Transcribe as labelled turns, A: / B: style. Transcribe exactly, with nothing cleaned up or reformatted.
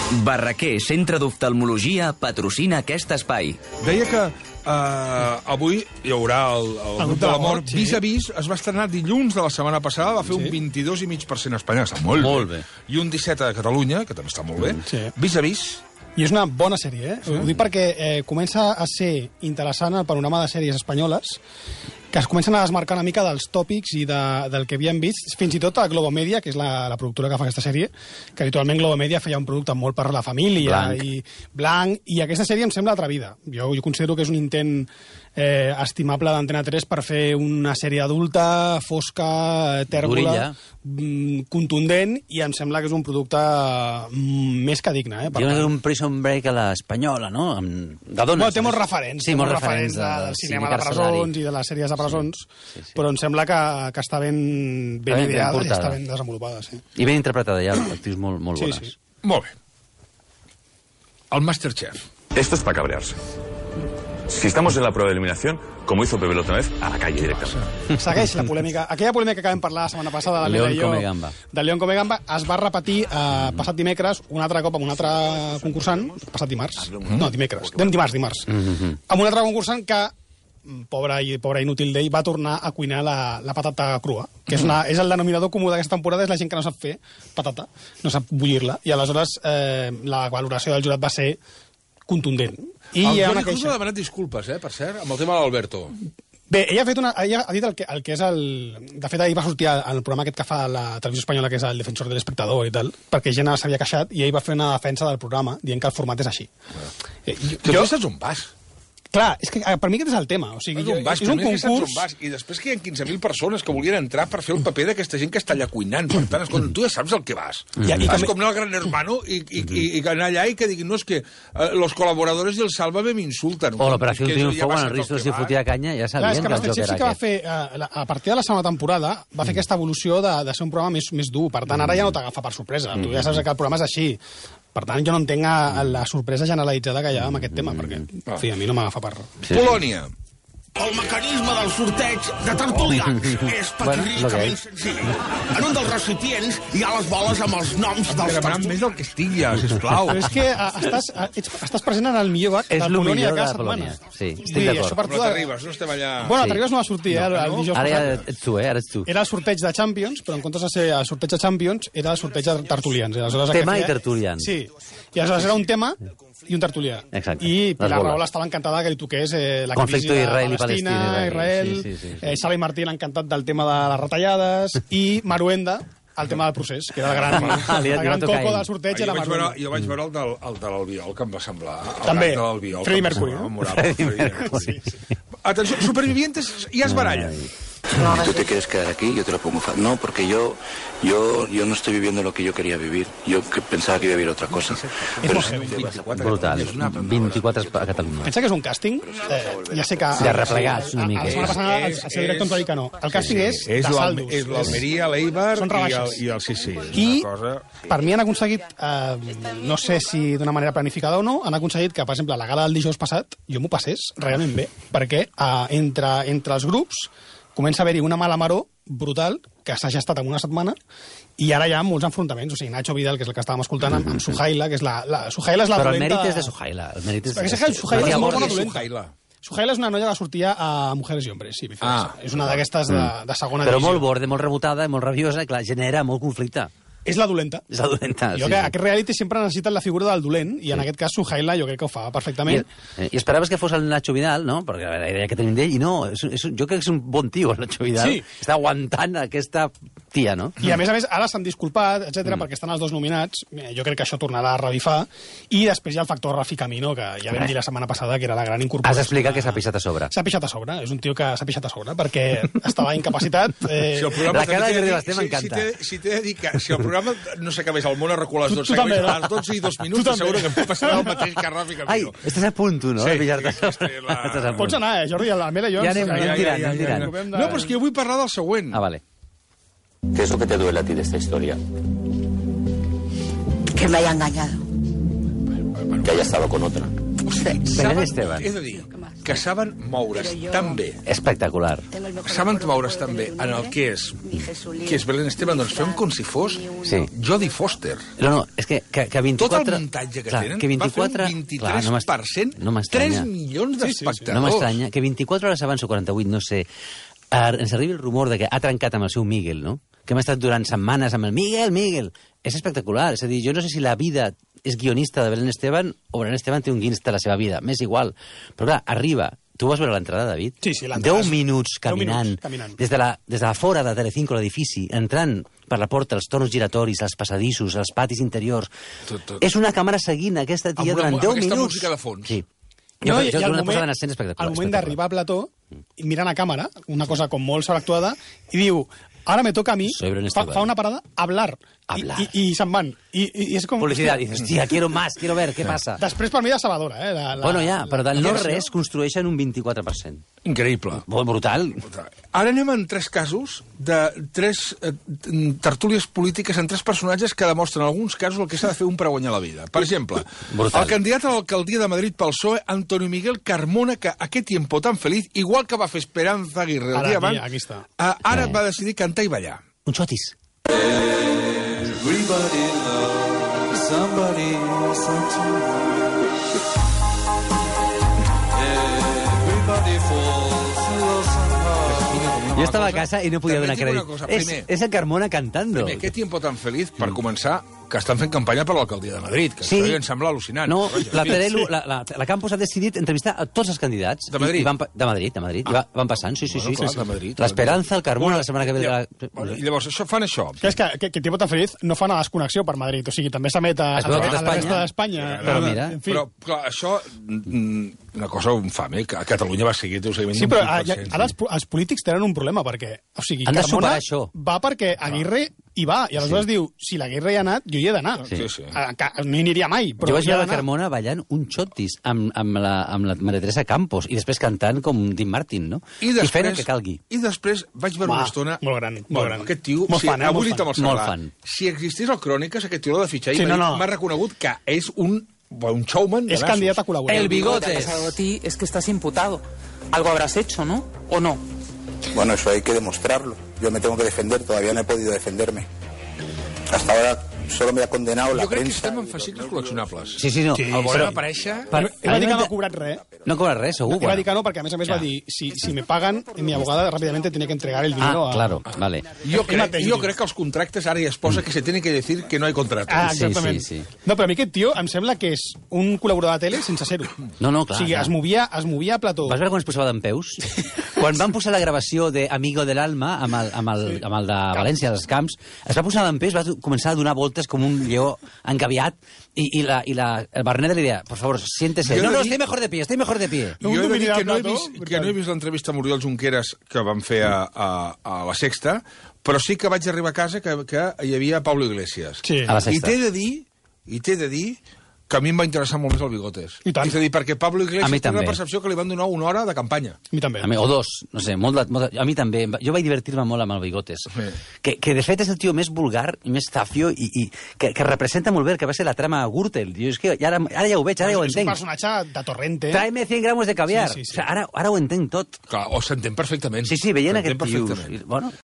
A: Barraquer, centre d'oftalmologia, patrocina aquest espai.
B: Deia que uh, avui hi haurà el, el, el grup de la mort. Sí. Vis a Vis es va estrenar dilluns de la setmana passada, va fer sí. un vint-i-dos i mig per cent a Espanya, està molt,
C: molt bé.
B: bé. I un disset a Catalunya, que també està molt bé.
D: Sí.
B: Vis a Vis.
D: I és una bona sèrie, eh? Sí. Ho dic perquè eh, comença a ser interessant el panorama de sèries espanyoles, que es comencen a desmarcar una mica dels tòpics i de, del que havíem vist, fins i tot a Globo Media, que és la, la productora que fa aquesta sèrie, que habitualment Globo Media feia un producte molt per la família,
C: blanc.
D: i blanc, i aquesta sèrie em sembla atrevida. Jo, jo considero que és un intent eh, estimable d'Antena tres per fer una sèrie adulta, fosca, tèrbola, contundent, i em sembla que és un producte mm, més que digne. Eh, per
C: Diu
D: tant.
C: un Prison Break a l'espanyola, no? Amb... De dones.
D: Bueno, té molts referents,
C: sí,
D: té molts
C: referents,
D: referents de, del cinema de presons i de les sèries de presons, sí, sí, sí. Però em sembla que, que està ben, ben, ben ideada i està ben desenvolupada. Sí.
C: I ben interpretada, ja, actrius molt, molt bones.
D: Sí, sí.
B: Molt bé. El Masterchef.
E: Esto es para cabrearse. Si estamos en la prueba de eliminación, como hizo Pepe la otra vez, a la calle directamente.
D: Segueix la polèmica. Aquella polèmica que vam parlar la setmana passada de
C: León
D: Mela i jo,
C: Comegamba.
D: de León Comegamba, es va repetir eh, passat dimecres un altre cop amb un altre concursant, passat dimarts, no, dimecres, dimarts, dimarts,
C: Mm-hmm.
D: amb un altre concursant que, pobre i, pobre inútil d'ell, va tornar a cuinar la, la patata crua, que és, una, és el denominador comú d'aquesta temporada, és la gent que no sap fer patata, no sap bullir-la, i aleshores eh, la valoració del jurat va ser contundent. I
B: el Jordi
D: queixa...
B: Cruz ha demanat disculpes, eh, per cert, amb el tema de l'Alberto.
D: Bé, ella ha, fet una, ella ha dit el que, el que és el... De fet, ahir va sortir al programa aquest que fa la televisió espanyola, que és el Defensor de l'Espectador i tal, perquè gent s'havia queixat i ell va fer una defensa del programa dient que el format és així.
B: Eh, jo, jo... saps on vas?
D: Clar, és que per mi aquest és el tema. O sigui,
B: és un, vas,
D: és un concurs...
B: Un vas, i després que hi ha quinze mil persones que volien entrar per fer el paper d'aquesta gent que està allà cuinant. Per tant, escolta, tu ja saps el que vas. Mm. I, i vas que... com anar al Gran Hermano i, i, i, i anar allà i que diguin, no, és que uh, los colaboradores del Sálvame m'insulten.
C: O l'Operació Triunfo, quan el Risto s'hi fotia canya, ja sabien
D: que el joc era sí que va fer, uh, a partir de la segona temporada, va fer mm. aquesta evolució de, de ser un programa més, més dur. Per tant, ara ja no t'agafa per sorpresa. Mm. Tu ja saps que el programa és així. Per tant, jo no entenc la sorpresa generalitzada que hi ha amb aquest tema, perquè, en fi, a mi no m'agafa per...
B: Sí. Polònia.
F: El mecanisme del sorteig de tertulians és paquirricament senzill. En un dels recipients hi ha les boles amb els noms dels tertulians.
B: Més del que estigui, sisplau.
D: Però és que estàs, ets, estàs present en el millor bac de Polònia de cada setmana.
C: Sí, estic d'acord.
B: Però t'arribes, no estem allà...
D: Bueno, t'arribes no va sortir, eh, el dijous
C: passat. Ara ets tu, eh, ara ets tu.
D: Era el sorteig de Champions, però en comptes de ser el sorteig de Champions, era el sorteig de tertulians.
C: Tema i tertulians.
D: Sí. I aleshores era un tema i un tertulià.
C: Exacte.
D: I Pilar Rahola estava encantada que li toqués eh, la crisi de
C: Israel
D: Palestina,
C: i Palestina,
D: Israel,
C: sí, sí, sí, sí.
D: Eh, Sala i Martí l'ha encantat del tema de les retallades, i Maruenda, el tema del procés, que era el gran,
C: ah,
D: el gran coco del sorteig.
B: Ah,
D: era
B: jo, veure, jo vaig veure el, del, el de l'Albiol, que em va semblar...
D: També,
B: Freddie
D: Mercury.
B: Freddie Mercury. Sí, sí. Atenció, supervivientes, ja es baralla.
G: ¿Tú te quieres quedar aquí? Yo te lo pongo fácil. No, porque yo, yo, yo no estoy viviendo lo que yo quería vivir. Yo que pensaba que iba a vivir otra cosa. Pero
C: brutal. vint-i-quatre a Catalunya.
D: Pensa que és un càsting? Eh, ja sé que...
C: De replegats, una mica.
D: La setmana passada el seu director ens va dir que no. El càsting és
B: de
D: saldos.
B: És l'Almeria, l'Eibar i el sí, sí.
D: I per mi han aconseguit, no sé si d'una manera planificada o no, han aconseguit que, per exemple, a la gala del dijous passat jo m'ho passés realment bé, perquè entre els grups comença a haver-hi una mala maror brutal que s'ha gestat en una setmana i ara hi ha molts enfrontaments. O sigui, Nacho Vidal, que és el que estàvem escoltant, amb, amb Suhaila, que és la... la Suhaila és la
C: Però
D: dolenta...
C: el mèrit és de Suhaila. El mèrit és de...
D: Perquè Suhaila és molt bona dolenta.
B: Suhaila.
D: Suhaila és una noia que sortia a Mujeres i Hombres, sí, ah. És una d'aquestes de, de segona
C: Però
D: divisió.
C: molt borde, molt rebotada, molt rabiosa, clar, genera molt conflicte.
D: És la dolenta.
C: És la dolenta,
D: jo
C: sí.
D: que aquest reality sempre necessita la figura del dolent, i en sí. aquest cas Suhaila jo crec que ho fa perfectament.
C: I, I esperaves que fos el Nacho Vidal, no? Perquè la idea que tenim d'ell, i no, és, és, jo crec que és un bon tio, el Nacho Vidal.
D: Sí.
C: Està aguantant aquesta tia, no?
D: I a més a més, ara s'han disculpat, etcètera, mm. perquè estan els dos nominats. Jo crec que això tornarà a revifar. I després hi ha el factor Rafi Camino, que ja vam dir la setmana passada que era la gran incorporació.
C: Has d'explicar que s'ha pixat a sobre.
D: S'ha pixat a sobre. És un tio que s'ha pixat a sobre, perquè estava incapacitat. Eh...
B: Si el
C: la cara de Jordi Basté m'encanta.
B: Si t'he de dir que si el programa no s'acabés al món a recular les dotze,
D: també, no?
B: a les dotze i dos minuts, t'asseguro que em passarà el mateix que Rafi Camino.
C: Ai, estàs a punt, tu, no?
B: Sí,
C: de pillar-te
B: sí, sí, la...
D: Pots anar, eh, Jordi, a la Mela i jo...
C: Ja anem, anem tirant, anem tirant.
B: No, però és que jo vull parlar del següent.
C: Ah, vale.
G: ¿Qué es lo que te duele a ti de esta historia?
H: Que me haya engañado.
G: Que haya estado con otra.
C: Belén Esteban.
B: He de dir que saben moure's tan bé,
C: Espectacular.
B: saben moure's tan bé en el que és, que és Belén Esteban, doncs fem com si fos
C: Sí.
B: Jodie Foster.
C: No, no, és que, que, que vint-i-quatre...
B: Tot el muntatge que
C: clar,
B: tenen
C: que vint-i-quatre...
B: va fer un vint-i-tres per cent,
C: no m'estranya.
B: tres milions d'espectadors.
C: No m'estranya que vint-i-quatre hores abans o quaranta-vuit, no sé, eh, ens arribi el rumor de que ha trencat amb el seu Miguel, no? Que hem estat durant setmanes amb el Miguel, Miguel. És espectacular. És a dir, jo no sé si la vida és guionista de Belén Esteban o Belén Esteban té un guionista de la seva vida. M'és igual. Però clar, arriba... Tu vas veure l'entrada, David?
D: Sí, sí, l'entrada.
C: Deu minuts caminant,
D: minuts caminant.
C: des de la, des de la fora de Telecinco, l'edifici, entrant per la porta, els torns giratoris, els passadissos, els patis interiors.
B: Tot, tot.
C: És una càmera seguint aquesta tia
B: Amb una-
C: durant
B: amb
C: deu
B: aquesta
C: minuts.
B: música de fons.
C: Sí.
D: No,
C: Jo,
D: i,
C: jo,
D: i al
C: una
D: moment,
C: posada en escena espectacular.
D: al moment
C: espectacular.
D: d'arribar a plató, mirant a càmera, una cosa com molt sobreactuada, i diu, ara me toca a mi,
C: Soy Belén
D: fa,
C: Esteban.
D: fa una parada, hablar.
C: Hablar.
D: I, i, i se'n van. I, i, i és com...
C: Publicitat, dices, hòstia, quiero más, quiero ver, què passa?
D: Després, per mi, de Salvadora, eh? La, la,
C: Bueno, ja, però del
D: la-
C: no res construeixen un vint-i-quatre per cent.
B: Increïble.
C: Molt brutal.
B: Ara anem en tres casos de tres eh, tertúlies polítiques en tres personatges que demostren en alguns casos el que s'ha de fer un per a guanyar la vida. Per exemple,
C: Brutal.
B: el candidat a l'alcaldia de Madrid pel P S O E, Antonio Miguel Carmona, que a aquest tiempo tan feliç, igual que va fer Esperanza Aguirre el
D: Ara,
B: dia
D: aquí,
B: abans,
D: aquí està.
B: eh, ara
C: Eh.
B: va decidir cantar i ballar.
C: Un xotis.
H: Everybody loves somebody sometime. Everybody falls in love somehow.
C: Jo estava a casa i no podia
B: També
C: donar
B: et dic una
C: crèdit.
B: cosa,
C: És,
B: primer.
C: és el Carmona cantando.
B: Primer, què tiempo tan feliç, per començar, que estan fent campanya per l'alcaldia de Madrid, que
C: Sí.
B: això ja em sembla al·lucinant.
C: No,
B: Vaja,
C: la
B: en fi.
C: Terelu, la, la, la Campos ha decidit entrevistar a tots els candidats.
B: De Madrid?
C: I, i van, pa- de Madrid, de Madrid. Ah. I va, van passant, sí, sí,
B: Bueno,
C: sí.
B: clar,
C: sí,
B: de
C: sí.
B: Madrid.
C: L'Esperanza, el Carmona, la setmana que ve... De la...
B: Bueno, I llavors, això fan això.
D: Que és que, que, que Tiempo tan feliç no fa una desconnexió per Madrid, o sigui, també s'emet a,
C: Es
D: a,
C: veu
D: a,
C: a tot
D: a la resta
C: Espanya.
D: d'Espanya.
C: Però mira.
D: En fi.
B: Però, clar, això, mm, una cosa infame, que a Catalunya va seguir un seguiment
D: Sí,
B: d'un
D: però
B: vuit
D: ara,
B: per cent.
D: ara els, po- els polítics tenen un problema, perquè, o sigui,
C: Han de
D: Carmona
C: superar això.
D: va perquè Aguirre hi va, i aleshores sí. diu, si l'Aguirre hi ha anat, jo hi he d'anar.
B: Sí, sí.
D: A- que No hi aniria mai, però
C: Jo vaig
D: hi ha
C: veure la
D: d'anar.
C: Carmona ballant un xotis amb, amb, la, amb la Maria Teresa Campos i després cantant com Dean Martin, no?
B: I
C: I fent el
B: després,
C: que calgui.
B: I després vaig veure
D: Va,
B: una estona...
D: molt gran, molt
B: bueno,
D: gran.
B: Aquest tio...
D: Molt
B: sí,
D: fan, eh,
B: avui
D: molt
B: dit amb el
C: fan. Molt
B: Cerdà.
C: fan.
B: Si existís el Cròniques, aquest tio l'ha de fitxar i
D: Sí,
B: m'ha
D: no,
B: dit-
D: no.
B: m'ha reconegut que és un, un showman de
D: És
B: nassos.
D: candidat a col·laborar.
C: El
I: Lo que te ha
C: Bigotes.
I: pasado a ti es que estás imputado. Algo habrás hecho, ¿no? ¿O no?
G: Bueno, eso hay que demostrarlo. Yo me tengo que defender, todavía no he podido defenderme. Hasta ahora solo me ha condenado la
B: Jo crec que
G: prensa.
B: estem en fascicles col·leccionables.
C: Sí, sí, no.
D: Sí,
B: El volem
C: Però-
B: aparèixer...
C: Per,
D: Ell va dir que no
C: no,
D: ha cobrat res.
C: no cobra res, segur.
D: Ell va dir que no, perquè a més a més va dir, si, si me pagan, mi abogada rápidamente tiene que entregar el dinero
C: Ah,
D: a...
C: claro, vale.
B: Jo
D: Ell
B: crec,
D: mateix
B: jo
D: diu.
B: crec que els contractes ara ja es posa que se tiene que decir que no hay contrato.
D: Ah,
C: Sí,
D: exactament.
C: sí, sí.
D: No, però a mi aquest tio em sembla que és un col·laborador de tele sense ser-ho.
C: No, no, clar,
D: O sigui,
C: clar.
D: es movia, es movia a plató.
C: Vas veure quan es posava d'en peus? Quan van posar la gravació de Amigo del Alma amb el, amb el, amb el de València, dels Camps, es va posar d'en peus, va començar a donar voltes com un lleó engaviat, i, i, la, i la, el Barnet li deia, por favor, siéntese.
B: Jo he
C: No,
B: de
C: no,
B: dir-
C: estoy mejor de pie, estoy mejor de pie.
B: Jo he de dir
D: domini
B: que
D: del
B: no he
D: plató,
B: vist, que no he vist l'entrevista a Muriel Junqueras que van fer a, a, a la Sexta, però sí que vaig arribar a casa que, que hi havia Pablo Iglesias.
D: Sí.
C: A la
B: I
C: Sexta.
B: t'he de dir, i t'he de dir que a mi em va interessar molt més el Bigotes.
D: I tant.
B: És a dir, perquè Pablo
C: A
B: Iglesias
C: mi
B: té una
C: també.
B: percepció que li van donar una hora de campanya.
D: A mi també.
C: A mi, o dos, no sé, molt de, molt de, a mi també. Jo vaig divertir-me molt amb el Bigotes.
B: Sí.
C: Que, que de fet és el tio més vulgar i més zafio i, i que, que representa molt bé el que va ser la trama Gürtel. Jo, és que ara, ara ja ho veig, ara ja ho
D: és un
C: entenc.
D: personatge de Torrente.
C: Tráeme cent gramos de caviar.
D: Sí, sí, sí.
C: O sea, ara, ara ho entenc tot.
B: Clar, o s'entén perfectament.
C: Sí, sí, veient
B: S'entén
C: aquest tios.
B: perfectament.
C: I, bueno,